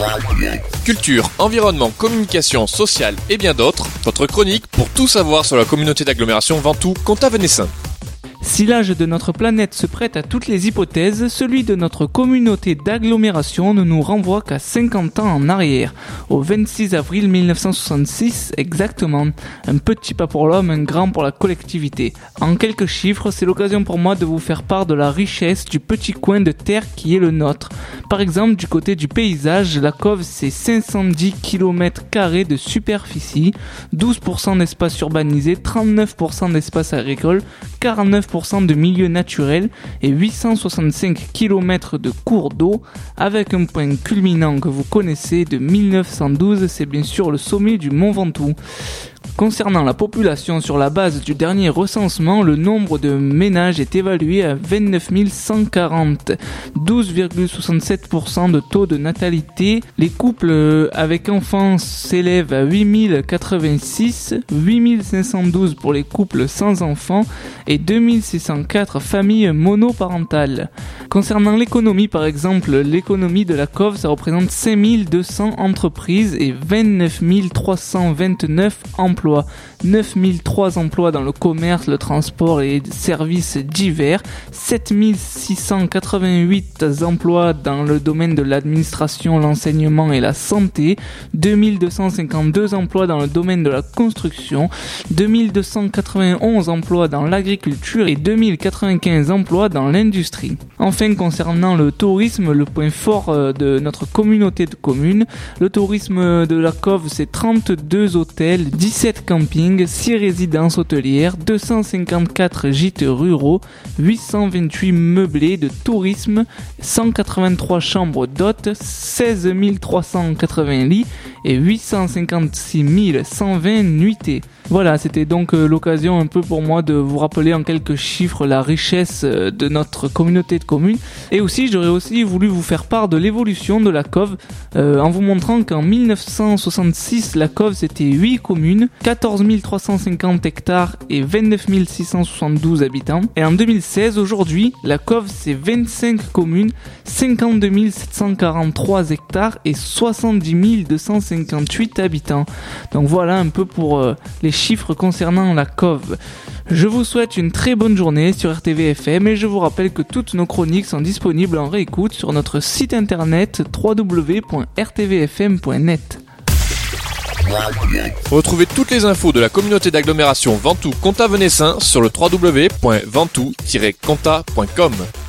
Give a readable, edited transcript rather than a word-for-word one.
Culture, environnement, communication, sociale et bien d'autres, votre chronique pour tout savoir sur la communauté d'agglomération Ventoux-Comtat-Venessin. Si l'âge de notre planète se prête à toutes les hypothèses, celui de notre communauté d'agglomération ne nous renvoie qu'à 50 ans en arrière, au 26 avril 1966 exactement. Un petit pas pour l'homme, un grand pour la collectivité. En quelques chiffres, c'est l'occasion pour moi de vous faire part de la richesse du petit coin de terre qui est le nôtre. Par exemple, du côté du paysage, la Cove c'est 510 km² de superficie, 12% d'espace urbanisé, 39% d'espace agricole, 49% de milieux naturels et 865 km de cours d'eau, avec un point culminant que vous connaissez de 1912, c'est bien sûr le sommet du Mont Ventoux. Concernant la population, sur la base du dernier recensement, le nombre de ménages est évalué à 29 140, 12,67% de taux de natalité. Les couples avec enfants s'élèvent à 8086, 8512 pour les couples sans enfants et 2604 familles monoparentales. Concernant l'économie, par exemple, l'économie de la Cove, ça représente 5200 entreprises et 29 329 emplois. 9003 emplois dans le commerce, le transport et les services divers, 7688 emplois dans le domaine de l'administration, l'enseignement et la santé, 2252 emplois dans le domaine de la construction, 2291 emplois dans l'agriculture et 2095 emplois dans l'industrie. Enfin, concernant le tourisme, le point fort de notre communauté de communes, le tourisme de la Cove, c'est 32 hôtels, 17 campings, 6 résidences hôtelières, 254 gîtes ruraux, 828 meublés de tourisme, 183 chambres d'hôtes, 16 380 lits et 856 120 nuitées. Voilà, c'était donc l'occasion un peu pour moi de vous rappeler en quelques chiffres la richesse de notre communauté de communes. Et aussi, j'aurais aussi voulu vous faire part de l'évolution de la Cove en vous montrant qu'en 1966, la Cove c'était 8 communes, 14 350 hectares et 29 672 habitants. Et en 2016, aujourd'hui, la Cove c'est 25 communes, 52 743 hectares et 70 258 habitants. Donc voilà un peu pour les chiffres concernant la Cove. Je vous souhaite une très bonne journée sur RTV FM et je vous rappelle que toutes nos chroniques sont disponibles en réécoute sur notre site internet www.rtvfm.net. Retrouvez toutes les infos de la communauté d'agglomération Ventoux-Comtat-Venessin sur le www.ventoux-comtat.com.